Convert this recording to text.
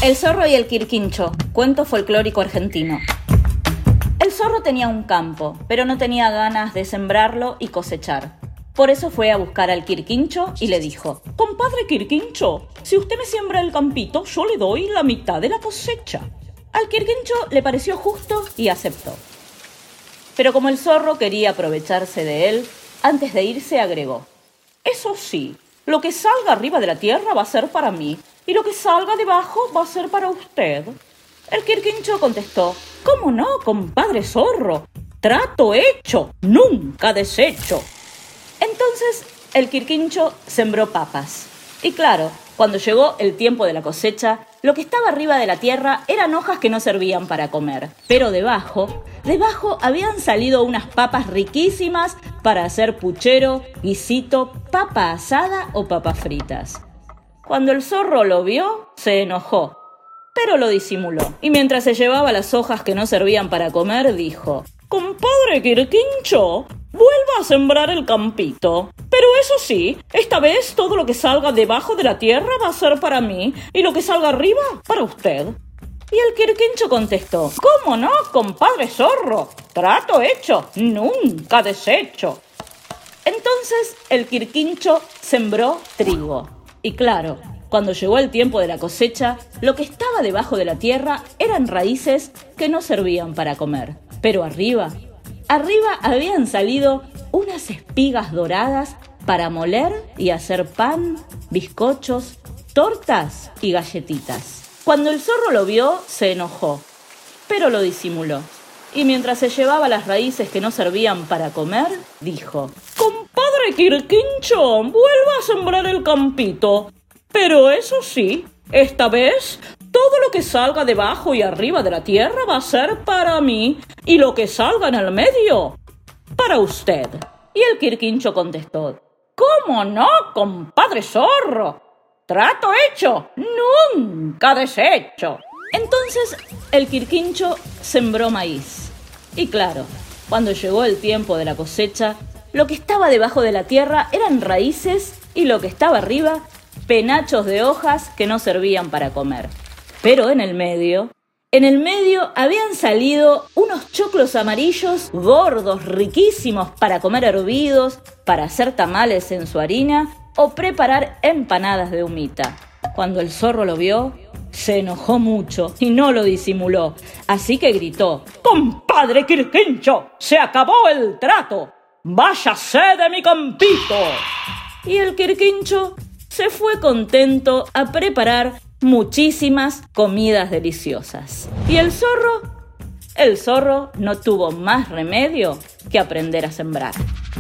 El zorro y el quirquincho, cuento folclórico argentino. El zorro tenía un campo, pero no tenía ganas de sembrarlo y cosechar. Por eso fue a buscar al quirquincho y le dijo: «Compadre Quirquincho, si usted me siembra el campito, yo le doy la mitad de la cosecha». Al quirquincho le pareció justo y aceptó. Pero como el zorro quería aprovecharse de él, antes de irse agregó: «Eso sí, lo que salga arriba de la tierra va a ser para mí, y lo que salga debajo va a ser para usted». El quirquincho contestó: «¿Cómo no, compadre zorro? Trato hecho, nunca deshecho». Entonces el quirquincho sembró papas. Y claro, cuando llegó el tiempo de la cosecha, lo que estaba arriba de la tierra eran hojas que no servían para comer. Pero debajo habían salido unas papas riquísimas para hacer puchero, guisito, papa asada o papas fritas. Cuando el zorro lo vio, se enojó, pero lo disimuló. Y mientras se llevaba las hojas que no servían para comer, dijo: «Compadre Quirquincho, vuelva a sembrar el campito. Pero eso sí, esta vez todo lo que salga debajo de la tierra va a ser para mí, y lo que salga arriba, para usted». Y el quirquincho contestó: «¿Cómo no, compadre zorro? Trato hecho, nunca deshecho». Entonces el quirquincho sembró trigo. Y claro, cuando llegó el tiempo de la cosecha, lo que estaba debajo de la tierra eran raíces que no servían para comer. Pero arriba habían salido unas espigas doradas para moler y hacer pan, bizcochos, tortas y galletitas. Cuando el zorro lo vio, se enojó, pero lo disimuló. Y mientras se llevaba las raíces que no servían para comer, dijo: «Compadre Quirquincho, vuelva a sembrar el campito. Pero eso sí, esta vez todo lo que salga debajo y arriba de la tierra va a ser para mí, y lo que salga en el medio, para usted». Y el quirquincho contestó: «¿Cómo no, compadre zorro? Trato hecho, nunca deshecho». Entonces el quirquincho sembró maíz. Y claro, cuando llegó el tiempo de la cosecha, lo que estaba debajo de la tierra eran raíces y lo que estaba arriba, penachos de hojas que no servían para comer. Pero en el medio habían salido unos choclos amarillos gordos, riquísimos para comer hervidos, para hacer tamales en su harina o preparar empanadas de humita. Cuando el zorro lo vio, se enojó mucho y no lo disimuló, así que gritó: «Compadre Quirquincho, se acabó el trato. ¡Váyase de mi campito!». Y el quirquincho se fue contento a preparar muchísimas comidas deliciosas. Y el zorro no tuvo más remedio que aprender a sembrar.